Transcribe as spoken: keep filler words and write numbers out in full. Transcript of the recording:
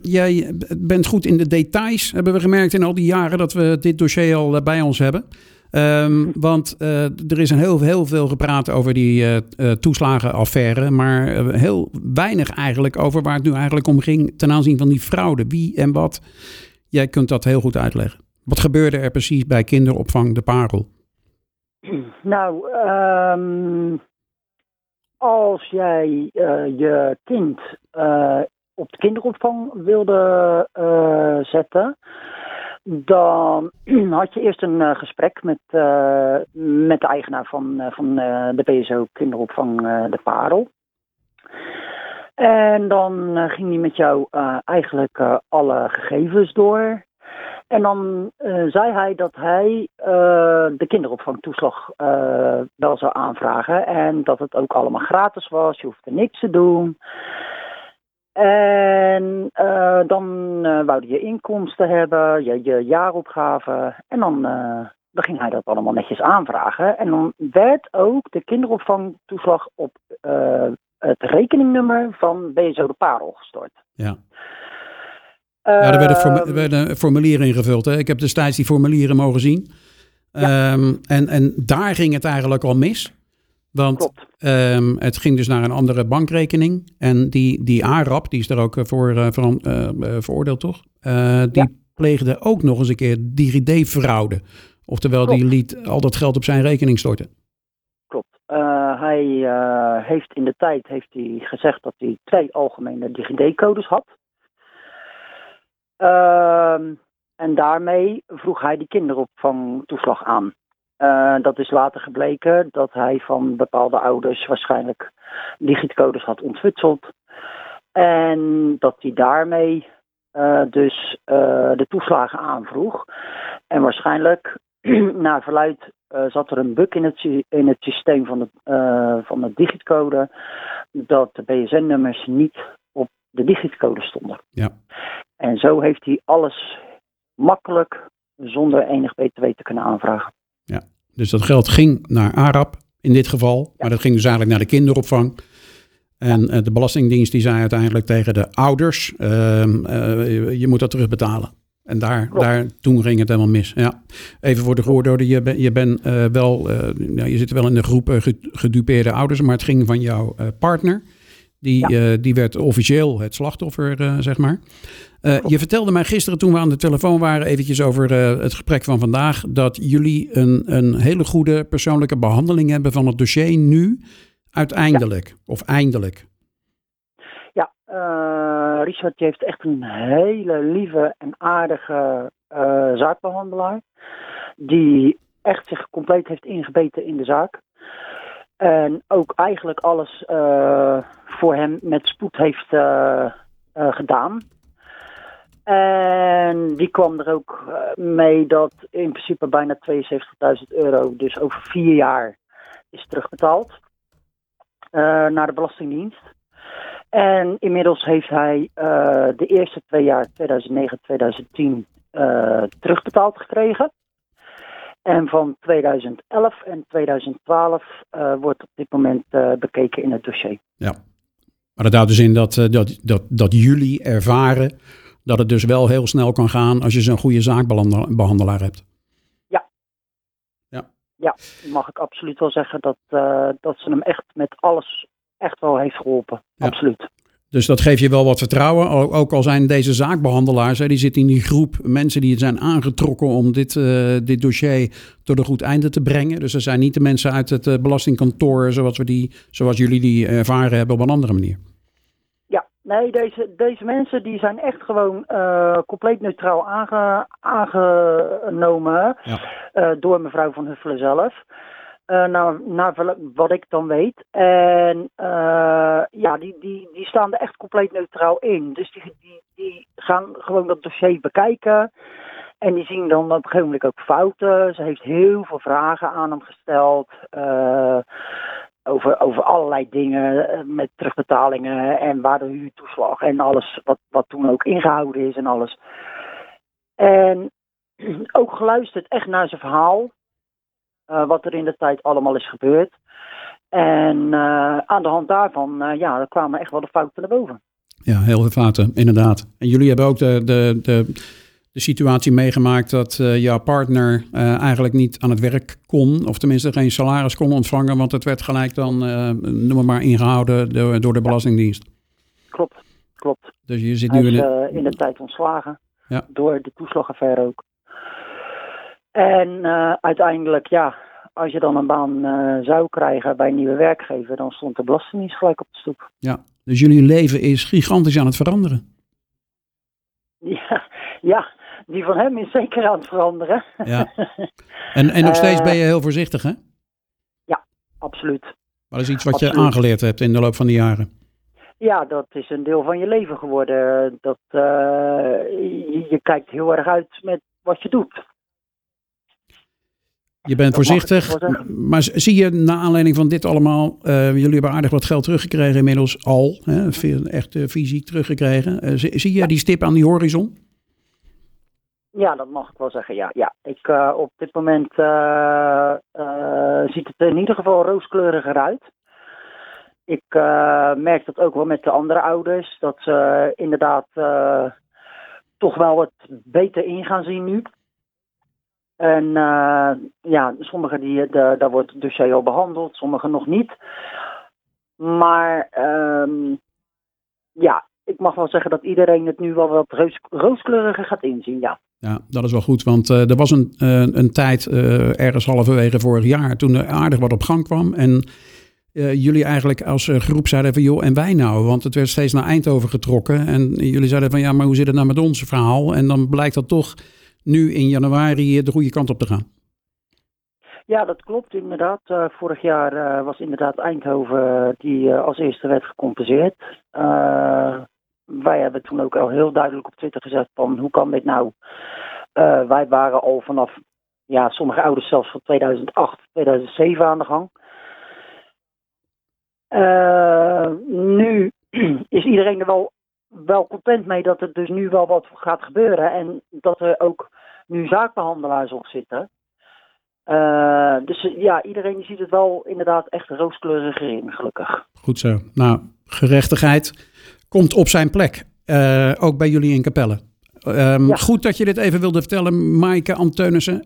Jij bent goed in de details, hebben we gemerkt in al die jaren dat we dit dossier al uh, bij ons hebben. Um, want uh, er is een heel, heel veel gepraat over die uh, uh, toeslagenaffaire, maar uh, heel weinig eigenlijk over waar het nu eigenlijk om ging ten aanzien van die fraude. Wie en wat? Jij kunt dat heel goed uitleggen. Wat gebeurde er precies bij kinderopvang De Parel? Nou, um, als jij uh, je kind uh, op de kinderopvang wilde uh, zetten, dan had je eerst een uh, gesprek met, uh, met de eigenaar van, uh, van uh, de B S O kinderopvang uh, De Parel. En dan uh, ging hij met jou uh, eigenlijk uh, alle gegevens door. En dan uh, zei hij dat hij uh, de kinderopvangtoeslag uh, wel zou aanvragen. En dat het ook allemaal gratis was. Je hoefde niks te doen. En uh, dan uh, wou hij je inkomsten hebben, je, je jaaropgave. En dan, uh, dan ging hij dat allemaal netjes aanvragen. En dan werd ook de kinderopvangtoeslag op uh, het rekeningnummer van B S O De Parel gestort. Ja. Ja, er werden, formu- er werden formulieren ingevuld. Hè? Ik heb destijds die formulieren mogen zien. Ja. Um, en, en daar ging het eigenlijk al mis. Want um, het ging dus naar een andere bankrekening. En die, die A R A P, die is er ook voor, uh, voor, uh, veroordeeld, toch? Uh, die ja. pleegde ook nog eens een keer DigiD-fraude. Oftewel, Klopt. die liet al dat geld op zijn rekening storten. Klopt. Uh, hij uh, heeft in de tijd heeft hij gezegd dat hij twee algemene DigiD-codes had. Uh, en daarmee vroeg hij die kinderopvangtoeslag aan. Uh, dat is later gebleken dat hij van bepaalde ouders waarschijnlijk digitcodes had ontfutseld. En dat hij daarmee uh, dus uh, de toeslagen aanvroeg. En waarschijnlijk, naar verluidt, uh, zat er een bug in het, in het systeem van de, uh, van de digitcode. Dat de B S N-nummers niet op de digitcode stonden. Ja. En zo heeft hij alles makkelijk zonder enig B T W te kunnen aanvragen. Ja, dus dat geld ging naar A R A P in dit geval. Ja. Maar dat ging dus eigenlijk naar de kinderopvang. En ja. de Belastingdienst die zei uiteindelijk tegen de ouders, uh, uh, je moet dat terugbetalen. En daar, daar, toen ging het helemaal mis. Ja. Even voor de gehoorderde, je, ben, je, ben, uh, wel, uh, nou, je zit wel in de groep uh, gedupeerde ouders, maar het ging van jouw uh, partner. Die, ja. uh, die werd officieel het slachtoffer, uh, zeg maar. Uh, je vertelde mij gisteren toen we aan de telefoon waren, eventjes over uh, het gesprek van vandaag, dat jullie een, een hele goede persoonlijke behandeling hebben van het dossier nu, uiteindelijk, ja. of eindelijk. Ja, uh, Richard heeft echt een hele lieve en aardige uh, zaakbehandelaar, die echt zich compleet heeft ingebeten in de zaak. En ook eigenlijk alles uh, voor hem met spoed heeft uh, uh, gedaan. En die kwam er ook uh, mee dat in principe bijna tweeënzeventigduizend euro, dus over vier jaar, is terugbetaald uh, naar de Belastingdienst. En inmiddels heeft hij uh, de eerste twee jaar, tweeduizend negen en tweeduizend tien, uh, terugbetaald gekregen. En van tweeduizend elf en tweeduizend twaalf uh, wordt op dit moment uh, bekeken in het dossier. Ja, maar dat houdt dus in dat, uh, dat, dat, dat jullie ervaren dat het dus wel heel snel kan gaan als je zo'n goede zaakbehandelaar hebt. Ja. Ja. Ja, mag ik absoluut wel zeggen dat, uh, dat ze hem echt met alles echt wel heeft geholpen. Ja. Absoluut. Dus dat geeft je wel wat vertrouwen. Ook al zijn deze zaakbehandelaars, hè, die zitten in die groep mensen die zijn aangetrokken om dit, uh, dit dossier tot een goed einde te brengen. Dus er zijn niet de mensen uit het uh, belastingkantoor zoals, we die, zoals jullie die ervaren hebben op een andere manier. Ja, nee, deze, deze mensen die zijn echt gewoon uh, compleet neutraal aange, aangenomen ja. uh, door mevrouw Van Huffelen zelf. Uh, naar, naar wat ik dan weet. En uh, ja, die, die, die staan er echt compleet neutraal in. Dus die, die, die gaan gewoon dat dossier bekijken. En die zien dan op een gegeven moment ook fouten. Ze heeft heel veel vragen aan hem gesteld. Uh, over, over allerlei dingen. Met terugbetalingen en waar de huurtoeslag. En alles wat, wat toen ook ingehouden is en alles. En ook geluisterd echt naar zijn verhaal. Uh, wat er in de tijd allemaal is gebeurd. En uh, aan de hand daarvan, uh, ja, er kwamen echt wel de fouten naar boven. Ja, heel veel fouten, inderdaad. En jullie hebben ook de, de, de, de situatie meegemaakt dat uh, jouw partner uh, eigenlijk niet aan het werk kon. Of tenminste geen salaris kon ontvangen. Want het werd gelijk dan, uh, noem maar, maar ingehouden door, door de Belastingdienst. Klopt, klopt. Dus je zit Hij nu is in de... uh, in de tijd ontslagen. Ja. Door de toeslagaffaire ook. En uh, uiteindelijk, ja, als je dan een baan uh, zou krijgen bij een nieuwe werkgever, dan stond de Belastingdienst gelijk op de stoep. Ja, dus jullie leven is gigantisch aan het veranderen. Ja, ja, die van hem is zeker aan het veranderen. Ja. En, en nog steeds ben je heel voorzichtig, hè? Ja, absoluut. Maar dat is iets wat absoluut. je aangeleerd hebt in de loop van de jaren. Ja, dat is een deel van je leven geworden. Dat, uh, je, je kijkt heel erg uit met wat je doet. Je bent dat voorzichtig, maar zie je na aanleiding van dit allemaal, uh, jullie hebben aardig wat geld teruggekregen inmiddels al, hè, echt uh, fysiek teruggekregen. Uh, zie, zie je die stip aan die horizon? Ja, dat mag ik wel zeggen, ja. ja. Ik, uh, op dit moment uh, uh, ziet het in ieder geval rooskleuriger uit. Ik uh, merk dat ook wel met de andere ouders, dat ze uh, inderdaad uh, toch wel wat beter in gaan zien nu. En uh, ja, sommigen die, de, daar wordt het dossier al behandeld, sommigen nog niet. Maar um, ja, ik mag wel zeggen dat iedereen het nu wel wat roos, rooskleuriger gaat inzien, ja. Ja, dat is wel goed, want uh, er was een, uh, een tijd uh, ergens halverwege vorig jaar toen er aardig wat op gang kwam. En uh, jullie eigenlijk als uh, groep zeiden van joh, en wij nou? Want het werd steeds naar Eindhoven getrokken. En jullie zeiden van ja, maar hoe zit het nou met ons verhaal? En dan blijkt dat toch nu in januari de goede kant op te gaan. Ja, dat klopt inderdaad. Uh, vorig jaar uh, was inderdaad Eindhoven die uh, als eerste werd gecompenseerd. Uh, wij hebben toen ook al heel duidelijk op Twitter gezegd van hoe kan dit nou? Uh, wij waren al vanaf, ja, sommige ouders zelfs van tweeduizend acht, tweeduizend zeven aan de gang. Uh, nu is iedereen er wel, wel content mee dat er dus nu wel wat gaat gebeuren. En dat er ook nu zaakbehandelaars op zitten. Uh, dus ja, iedereen ziet het wel inderdaad echt rooskleurig in, gelukkig. Goed zo. Nou, gerechtigheid komt op zijn plek. Uh, ook bij jullie in Capelle. Um, ja. Goed dat je dit even wilde vertellen, Maaike Antonissen.